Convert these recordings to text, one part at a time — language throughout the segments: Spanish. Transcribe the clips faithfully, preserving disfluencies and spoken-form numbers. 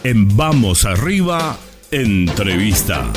En Vamos Arriba, entrevista.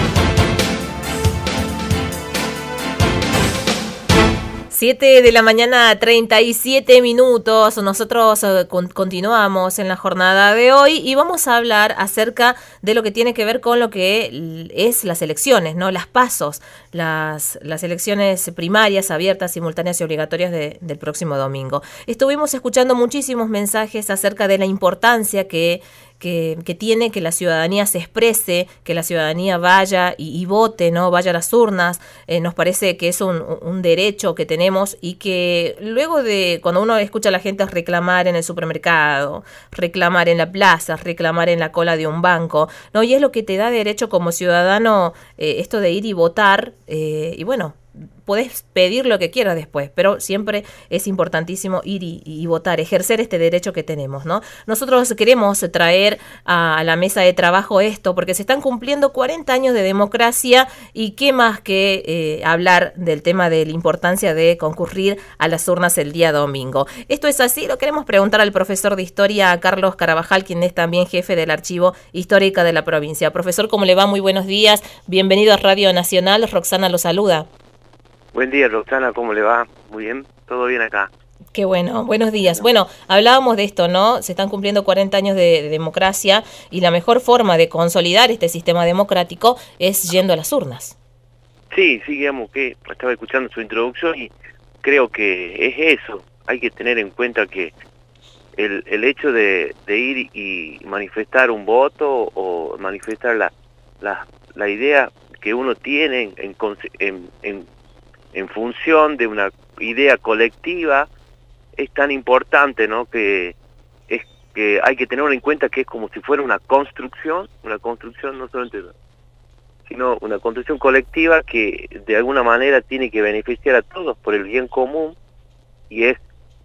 Siete de la mañana, treinta y siete minutos. Nosotros eh, con, continuamos en la jornada de hoy y vamos a hablar acerca de lo que tiene que ver con lo que es las elecciones, ¿no? Las pasos, las, las elecciones primarias, abiertas, simultáneas y obligatorias de, del próximo domingo. Estuvimos escuchando muchísimos mensajes acerca de la importancia que Que, que tiene que la ciudadanía se exprese, que la ciudadanía vaya y, y vote, ¿no? Vaya a las urnas. Eh, nos parece que es un, un derecho que tenemos y que luego de, cuando uno escucha a la gente reclamar en el supermercado, reclamar en la plaza, reclamar en la cola de un banco, ¿no? Y es lo que te da derecho como ciudadano, eh, esto de ir y votar, eh, y bueno, podés pedir lo que quieras después, pero siempre es importantísimo ir y, y votar, ejercer este derecho que tenemos, ¿no? Nosotros queremos traer a, a la mesa de trabajo esto, porque se están cumpliendo cuarenta años de democracia y qué más que eh, hablar del tema de la importancia de concurrir a las urnas el día domingo. Esto es así, lo queremos preguntar al profesor de Historia, Carlos Carabajal, quien es también jefe del Archivo Histórico de la provincia. Profesor, ¿cómo le va? Muy buenos días, bienvenido a Radio Nacional, Roxana lo saluda. Buen día, Roxana, ¿cómo le va? Muy bien, todo bien acá. Qué bueno, buenos días. Bueno, hablábamos de esto, ¿no? Se están cumpliendo cuarenta años de, de democracia y la mejor forma de consolidar este sistema democrático es yendo a las urnas. Sí, sí, digamos que estaba escuchando su introducción y creo que es eso. Hay que tener en cuenta que el, el hecho de, de ir y manifestar un voto o manifestar la, la, la idea que uno tiene en, en, en, en función de una idea colectiva es tan importante, ¿no? Que es que hay que tener en cuenta que es como si fuera una construcción, una construcción no solamente, sino una construcción colectiva que de alguna manera tiene que beneficiar a todos por el bien común y es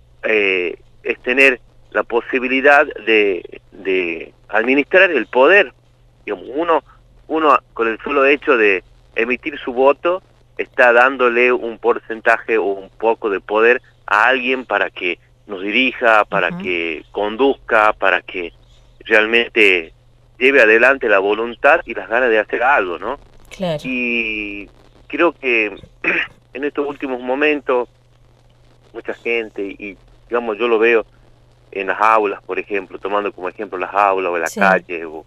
eh, es tener la posibilidad de, de administrar el poder. Digamos, uno uno con el solo hecho de emitir su voto está dándole un porcentaje o un poco de poder a alguien para que nos dirija, para uh-huh. que conduzca, para que realmente lleve adelante la voluntad y las ganas de hacer algo, ¿no? Claro. Y creo que en estos últimos momentos mucha gente, y digamos yo lo veo en las aulas, por ejemplo, tomando como ejemplo las aulas o en la sí. calle, o,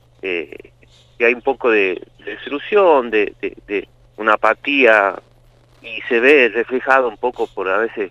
eh, que hay un poco de, de desilusión, de, de, de una apatía, y se ve reflejado un poco por a veces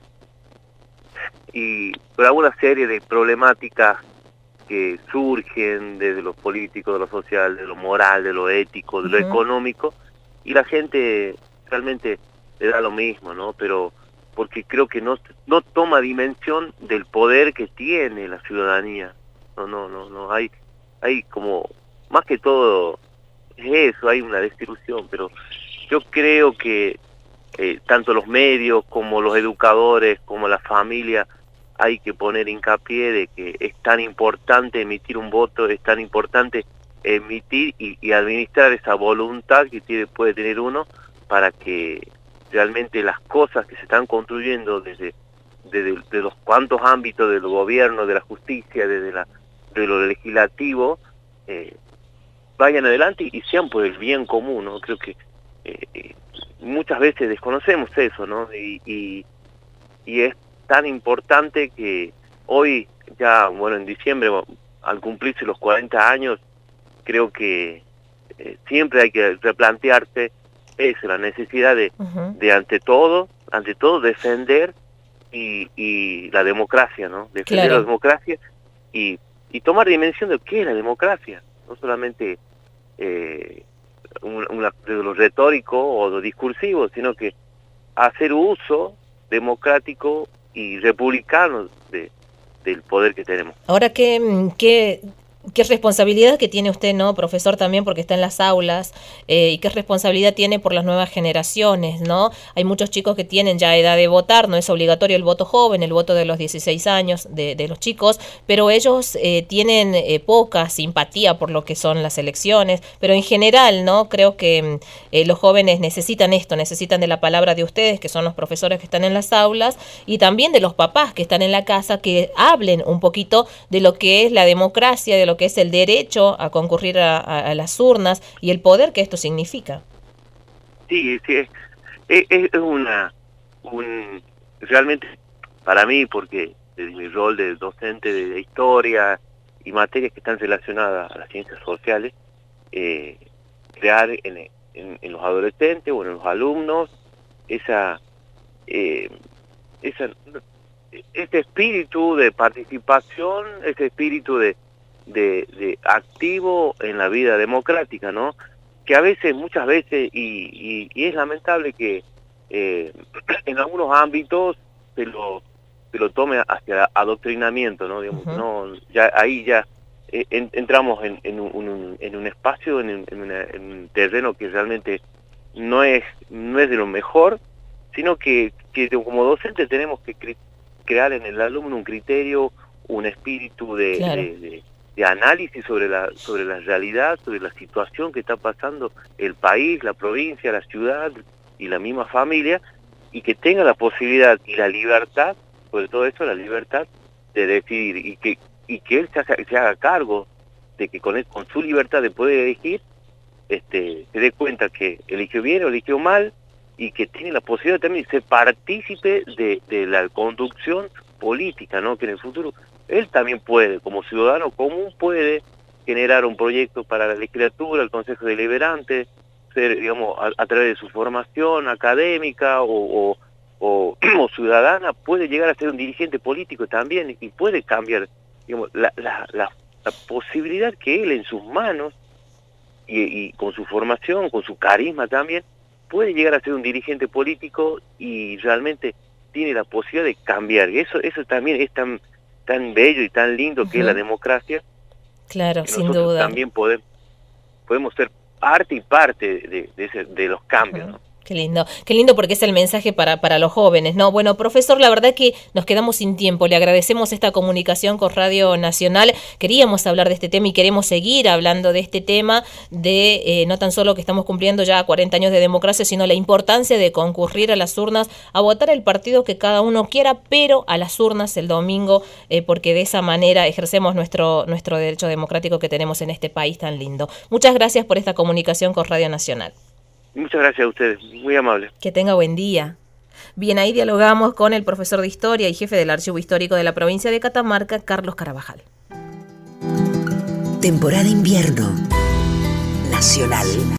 y por alguna serie de problemáticas que surgen desde lo político, de lo social, de lo moral, de lo ético, de lo uh-huh. económico, y la gente realmente le da lo mismo, ¿no? Pero porque creo que no no toma dimensión del poder que tiene la ciudadanía. No, no, no, no, hay hay como más que todo es eso, hay una desilusión, pero yo creo que eh, tanto los medios como los educadores, como la familia, hay que poner hincapié de que es tan importante emitir un voto, es tan importante emitir y, y administrar esa voluntad que tiene, puede tener uno para que realmente las cosas que se están construyendo desde, desde de los cuantos ámbitos del gobierno, de la justicia, desde la, de lo legislativo, eh, vayan adelante y sean por el bien común, ¿no? Creo que eh, muchas veces desconocemos eso, ¿no? Y, y, y es tan importante que hoy, ya, bueno, en diciembre, al cumplirse los cuarenta años, creo que eh, siempre hay que replantearse eso, la necesidad de, uh-huh. de ante todo, ante todo defender y, y la democracia, ¿no? Defender claro. la democracia y, y tomar dimensión de qué es la democracia, no solamente eh, un, una, de lo retórico o lo discursivo, sino que hacer uso democrático y republicano de, del poder que tenemos. Ahora, ¿qué, qué, qué responsabilidad que tiene usted, ¿no, profesor, también porque está en las aulas, eh, y qué responsabilidad tiene por las nuevas generaciones, ¿no? Hay muchos chicos que tienen ya edad de votar, no es obligatorio el voto joven, el voto de los dieciséis años de, de los chicos, pero ellos eh, tienen eh, poca simpatía por lo que son las elecciones, pero en general, ¿no? Creo que eh, los jóvenes necesitan esto, necesitan de la palabra de ustedes, que son los profesores que están en las aulas, y también de los papás que están en la casa, que hablen un poquito de lo que es la democracia, de lo lo que es el derecho a concurrir a, a, a las urnas y el poder que esto significa. Sí, sí, es, es, es una, un, realmente para mí, porque desde mi rol de docente de, de historia y materias que están relacionadas a las ciencias sociales, eh, crear en, en, en los adolescentes o en los alumnos esa, eh, esa este espíritu de participación, ese espíritu de, de, de activo en la vida democrática, ¿no? Que a veces, muchas veces, y, y, y es lamentable que eh, en algunos ámbitos se lo, se lo tome hacia adoctrinamiento, ¿no? Digamos, uh-huh. no ya ahí ya eh, en, entramos en, en, un, en un espacio, en, en, una, en un terreno que realmente no es, no es de lo mejor, sino que, que como docente tenemos que crear en el alumno un criterio, un espíritu de, claro. de, de, de análisis sobre la sobre la realidad, sobre la situación que está pasando el país, la provincia, la ciudad y la misma familia, y que tenga la posibilidad y la libertad, sobre todo eso, la libertad de decidir, y que y que él se haga, se haga cargo de que con, él, con su libertad de poder elegir, este, se dé cuenta que eligió bien o eligió mal, y que tiene la posibilidad también de ser partícipe de, de la conducción política, ¿no? Que en el futuro él también puede, como ciudadano común, puede generar un proyecto para la legislatura, el Consejo Deliberante, ser, digamos, a, a través de su formación académica o, o, o, o ciudadana, puede llegar a ser un dirigente político también y puede cambiar, digamos, la, la, la, la posibilidad que él en sus manos y, y con su formación, con su carisma también, puede llegar a ser un dirigente político y realmente tiene la posibilidad de cambiar. Y eso eso también es tan tan bello y tan lindo uh-huh. que es la democracia. Claro, sin duda. También podemos, podemos ser parte y parte de, de, ese, de los cambios, uh-huh. ¿no? Qué lindo, qué lindo porque es el mensaje para, para los jóvenes, ¿no? Bueno, profesor, la verdad que nos quedamos sin tiempo, le agradecemos esta comunicación con Radio Nacional, queríamos hablar de este tema y queremos seguir hablando de este tema, de eh, no tan solo que estamos cumpliendo ya cuarenta años de democracia, sino la importancia de concurrir a las urnas, a votar el partido que cada uno quiera, pero a las urnas el domingo, eh, porque de esa manera ejercemos nuestro, nuestro derecho democrático que tenemos en este país tan lindo. Muchas gracias por esta comunicación con Radio Nacional. Muchas gracias a ustedes, muy amable. Que tenga buen día. Bien, ahí dialogamos con el profesor de Historia y jefe del Archivo Histórico de la provincia de Catamarca, Carlos Carabajal. Temporada invierno. Nacional.